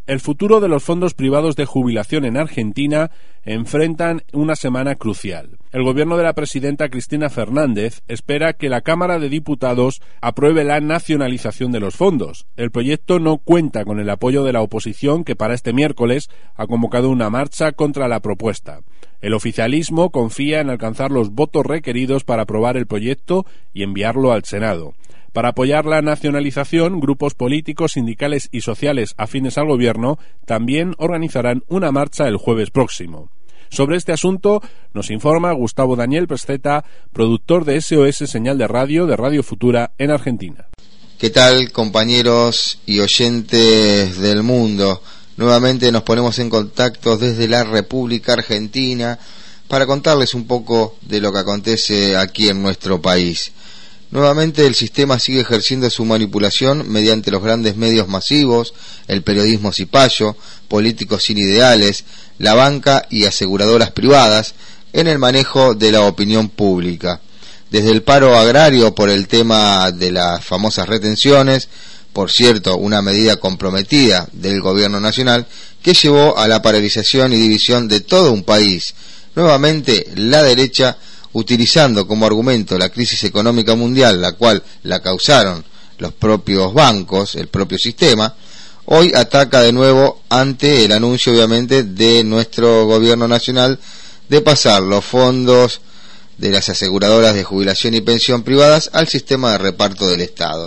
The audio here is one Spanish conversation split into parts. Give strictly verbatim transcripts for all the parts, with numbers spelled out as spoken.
El futuro de los fondos privados de jubilación en Argentina enfrentan una semana crucial. El gobierno de la presidenta Cristina Fernández espera que la Cámara de Diputados apruebe la nacionalización de los fondos. El proyecto no cuenta con el apoyo de la oposición, que para este miércoles ha convocado una marcha contra la propuesta. El oficialismo confía en alcanzar los votos requeridos para aprobar el proyecto y enviarlo al Senado. Para apoyar la nacionalización, grupos políticos, sindicales y sociales afines al gobierno también organizarán una marcha el jueves próximo. Sobre este asunto nos informa Gustavo Daniel Pesceta, productor de S O S Señal de Radio de Radio Futura en Argentina. ¿Qué tal, compañeros y oyentes del mundo? Nuevamente nos ponemos en contacto desde la República Argentina para contarles un poco de lo que acontece aquí en nuestro país. Nuevamente el sistema sigue ejerciendo su manipulación mediante los grandes medios masivos, el periodismo cipayo, políticos sin ideales, la banca y aseguradoras privadas en el manejo de la opinión pública. Desde el paro agrario por el tema de las famosas retenciones, por cierto, una medida comprometida del gobierno nacional que llevó a la paralización y división de todo un país. Nuevamente la derecha, utilizando como argumento la crisis económica mundial, la cual la causaron los propios bancos, el propio sistema, hoy ataca de nuevo ante el anuncio, obviamente, de nuestro gobierno nacional de pasar los fondos de las aseguradoras de jubilación y pensión privadas al sistema de reparto del Estado.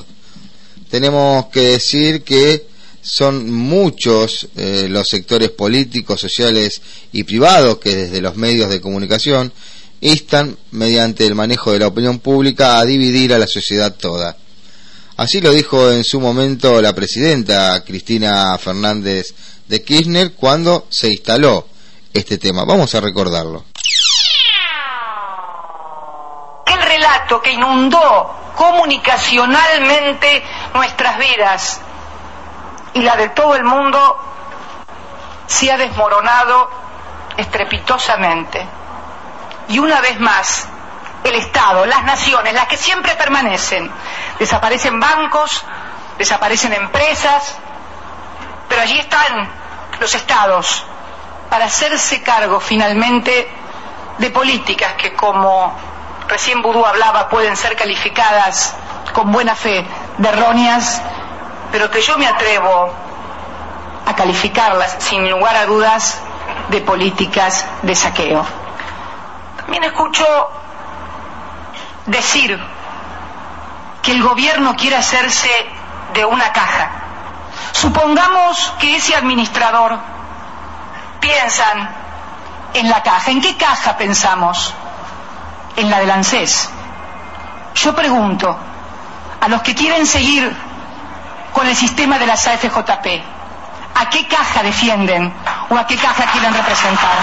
Tenemos que decir que son muchos eh, los sectores políticos, sociales y privados que desde los medios de comunicación instan, mediante el manejo de la opinión pública, a dividir a la sociedad toda. Así lo dijo en su momento la presidenta Cristina Fernández de Kirchner cuando se instaló este tema. Vamos a recordarlo. El relato que inundó comunicacionalmente nuestras vidas y la de todo el mundo se ha desmoronado estrepitosamente. Y una vez más, el Estado, las naciones, las que siempre permanecen, desaparecen bancos, desaparecen empresas, pero allí están los Estados para hacerse cargo finalmente de políticas que, como recién Vudú hablaba, pueden ser calificadas con buena fe de erróneas, pero que yo me atrevo a calificarlas sin lugar a dudas de políticas de saqueo. También escucho decir que el gobierno quiere hacerse de una caja. Supongamos que ese administrador piensan en la caja. ¿En qué caja pensamos? En la del ANSES. Yo pregunto a los que quieren seguir con el sistema de las A F J P, ¿a qué caja defienden o a qué caja quieren representar?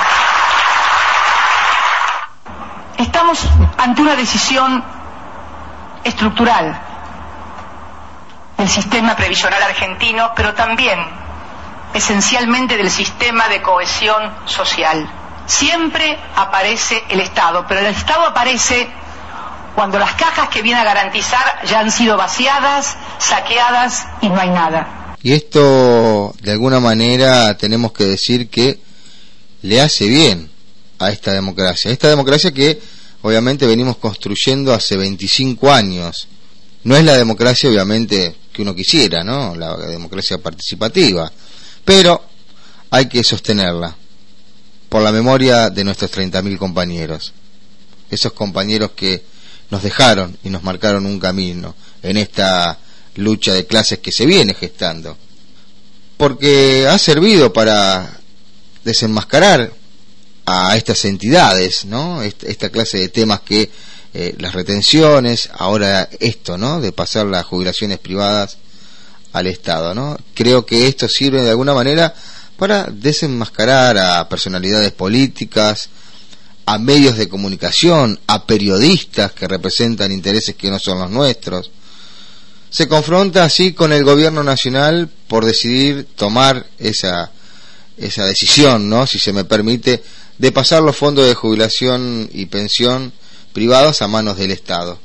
Estamos ante una decisión estructural del sistema previsional argentino, pero también esencialmente del sistema de cohesión social. Siempre aparece el Estado, pero el Estado aparece cuando las cajas que viene a garantizar ya han sido vaciadas, saqueadas y no hay nada. Y esto, de alguna manera, tenemos que decir que le hace bien a esta democracia, esta democracia que obviamente venimos construyendo hace veinticinco años. No es la democracia obviamente que uno quisiera, ¿no? La democracia participativa, pero hay que sostenerla por la memoria de nuestros treinta mil compañeros, esos compañeros que nos dejaron y nos marcaron un camino en esta lucha de clases que se viene gestando, porque ha servido para desenmascarar a estas entidades, ¿no? Esta, esta clase de temas que eh, las retenciones, ahora esto, ¿no? De pasar las jubilaciones privadas al Estado, ¿no? Creo que esto sirve de alguna manera para desenmascarar a personalidades políticas, a medios de comunicación, a periodistas que representan intereses que no son los nuestros. Se confronta así con el gobierno nacional por decidir tomar esa esa decisión, ¿no? Si se me permite, de pasar los fondos de jubilación y pensión privados a manos del Estado,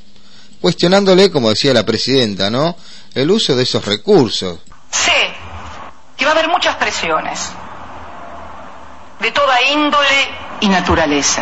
cuestionándole, como decía la presidenta, ¿no?, el uso de esos recursos. Sé que va a haber muchas presiones, de toda índole y naturaleza,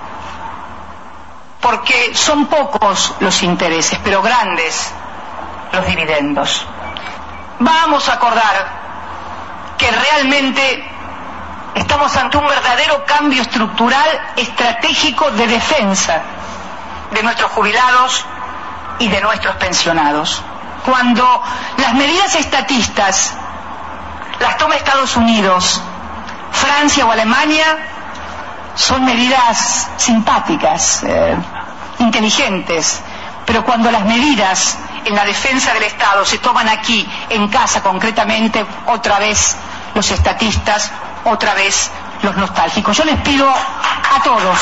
porque son pocos los intereses, pero grandes los dividendos. Vamos a acordar que realmente estamos ante un verdadero cambio estructural estratégico de defensa de nuestros jubilados y de nuestros pensionados. Cuando las medidas estatistas las toma Estados Unidos, Francia o Alemania, son medidas simpáticas, eh, inteligentes, pero cuando las medidas en la defensa del Estado se toman aquí, en casa concretamente, otra vez los estatistas, otra vez los nostálgicos. Yo les pido a todos.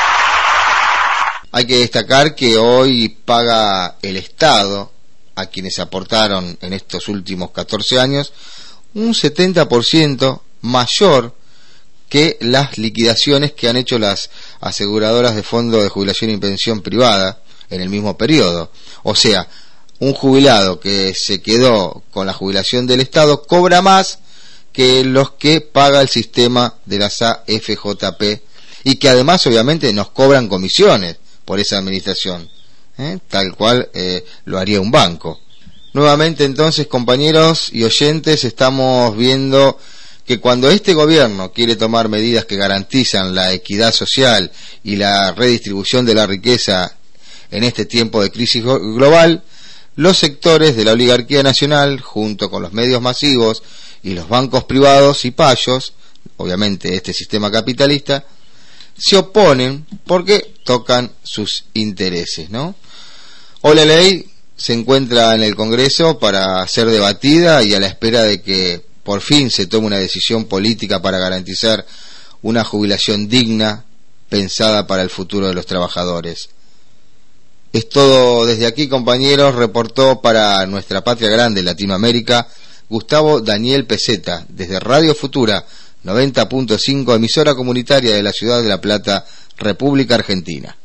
Hay que destacar que hoy paga el Estado a quienes aportaron en estos últimos catorce años un setenta por ciento mayor que las liquidaciones que han hecho las aseguradoras de fondos de jubilación y pensión privada en el mismo periodo. O sea, un jubilado que se quedó con la jubilación del Estado cobra más que los que paga el sistema de las A F J P, y que además obviamente nos cobran comisiones por esa administración, ¿eh? tal cual eh, lo haría un banco. Nuevamente entonces, compañeros y oyentes, estamos viendo que cuando este gobierno quiere tomar medidas que garantizan la equidad social y la redistribución de la riqueza en este tiempo de crisis global, los sectores de la oligarquía nacional, junto con los medios masivos y los bancos privados y payos, obviamente este sistema capitalista, se oponen porque tocan sus intereses, ¿no? Hoy la ley se encuentra en el Congreso para ser debatida y a la espera de que por fin se tome una decisión política para garantizar una jubilación digna, pensada para el futuro de los trabajadores. Es todo desde aquí, compañeros. Reportó para Nuestra Patria Grande, Latinoamérica, Gustavo Daniel Peseta, desde Radio Futura noventa punto cinco, emisora comunitaria de la ciudad de La Plata, República Argentina.